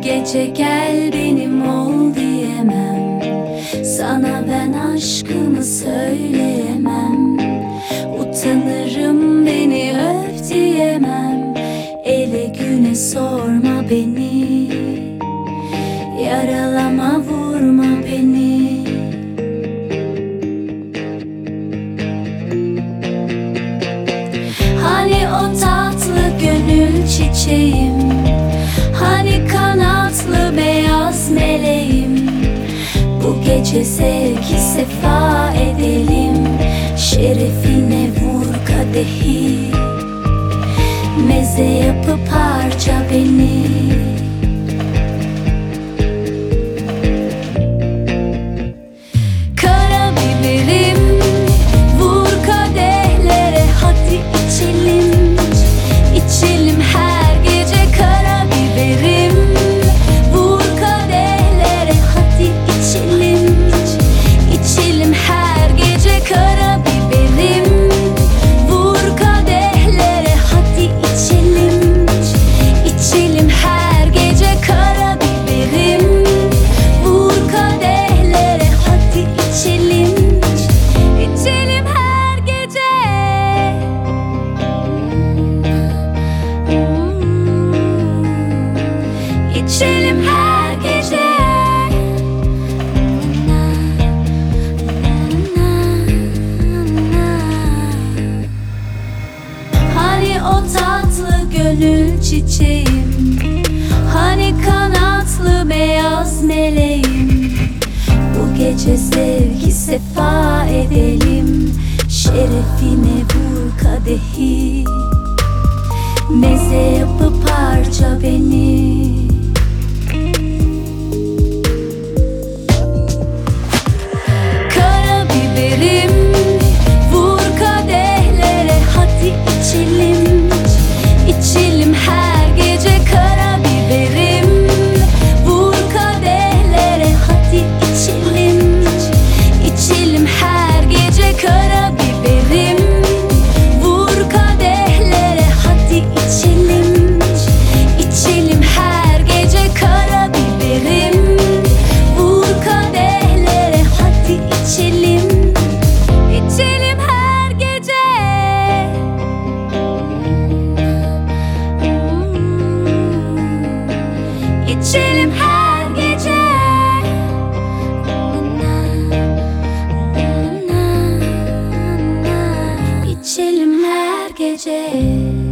gece gel benim ol diyemem. Sana ben aşkımı söyleyemem. Utanırım beni öp diyemem. Ele güne sorma beni, yaralama vurma beni. Hani o tatlı gönül çiçeğim, hani kanatlı beyaz meleğim. Bu gece sevgi sefa edelim. Şerefine vur kadehi, meze yapıp harca beni. Karabiberim, vur kadehlere, hadi içelim. İçelim her gece karabiberim. Vur kadehlere, hadi içelim. İçelim her gece karabiberim. Vur kadehlere, hadi içelim. İçelim her gece karabiberim. Vur kadehlere, hadi içelim. İçelim her gece. İçelim her gece. Hani o tatlı gönül çiçeğim, hani kanatlı beyaz meleğim. Bu gece sevgi sefa edelim. Şerefine vur kadehi, meze yapıp harca beni. Karabiberim, vur kadehlere, hadi içelim. İçelim her gece karabiberim. Vur kadehlere, hadi içelim. İçelim her gece karabiberim. Vur kadehlere, hadi içelim. İçelim her gece karabiberim. Vur kadehlere, hadi içelim. İçelim her gece. İçelim her gece. İçelim her gece.